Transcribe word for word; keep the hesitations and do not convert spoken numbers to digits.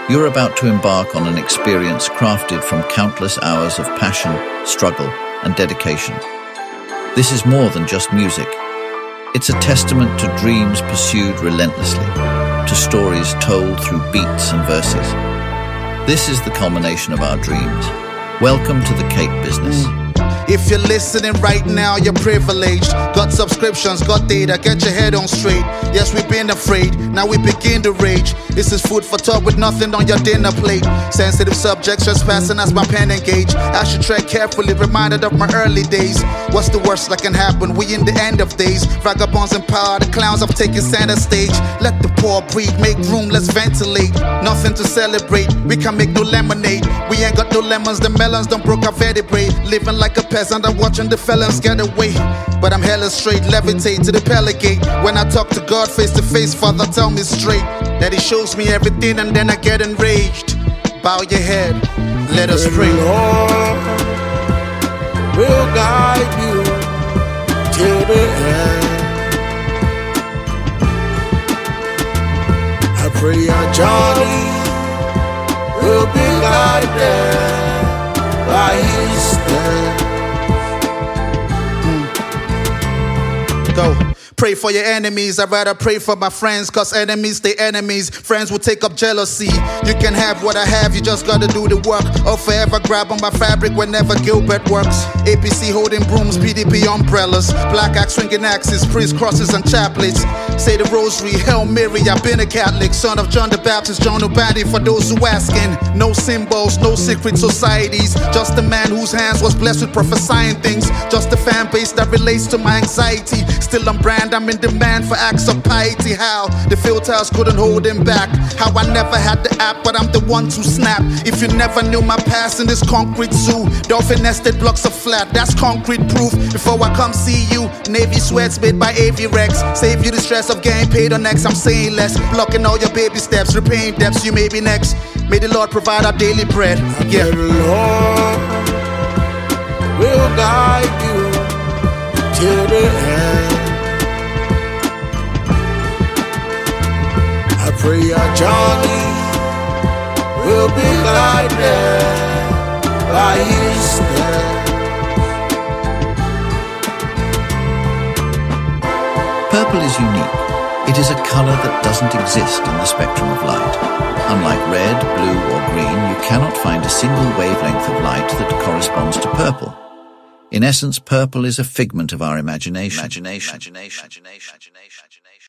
You're about to embark on an experience crafted from countless hours of passion, struggle, and dedication. This is more than just music. It's a testament to dreams pursued relentlessly, to stories told through beats and verses. This is the culmination of our dreams. Welcome to the Cape Business. If you're listening right now, you're privileged. Got subscriptions, got data, get your head on straight. Yes, we've been afraid, now we begin to rage. This is food for thought with nothing on your dinner plate. Sensitive subjects just passing as my pen engage. I should tread carefully, reminded of my early days. What's the worst that can happen? We in the end of days. Vagabonds in power, the clowns have taken center stage. Let the poor breathe, make room, let's ventilate. Nothing to celebrate, we can make no lemonade. We ain't got no lemons, the melons don't broke our vertebrae. Living like a peasant, I'm watching the felons get away. But I'm hella straight, levitate to the Peligate. When I talk to God face to face, Father, tell me straight that He shows me everything and then I get enraged. Bow your head, let us pray. The Lord will guide you till the end. I pray your journey will be guided by His steps. Go. Pray for your enemies, I'd rather pray for my friends. Cause enemies stay enemies, friends will take up jealousy. You can have what I have, you just gotta do the work. Or forever grab on my fabric whenever Gilbert works. A P C holding brooms, P D P umbrellas. Black axe swinging axes, priest crosses and chaplets. Say the rosary, Hail Mary, I've been a Catholic. Son of John the Baptist, John O'Bady for those who asking. No symbols, no secret societies. Just a man whose hands was blessed with prophesying things. Just a fan base that relates to my anxiety. Still on brand, I'm in demand for acts of piety. How the filters couldn't hold him back. How I never had the app, but I'm the one to snap. If you never knew my past in this concrete zoo, dolphin nested blocks of flat, that's concrete proof. Before I come see you, navy sweats made by Avirex. Save you the stress of getting paid on X, I'm saying less. Blocking all your baby steps, repaying debts, you may be next. May the Lord provide our daily bread. Yeah. The Lord will guide you till the end. I pray your journey will be guided by His steps. Purple is unique. It is a color that doesn't exist in the spectrum of light. Unlike red, blue, or green, you cannot find a single wavelength of light that corresponds to purple. In essence, purple is a figment of our imagination. imagination. imagination. imagination.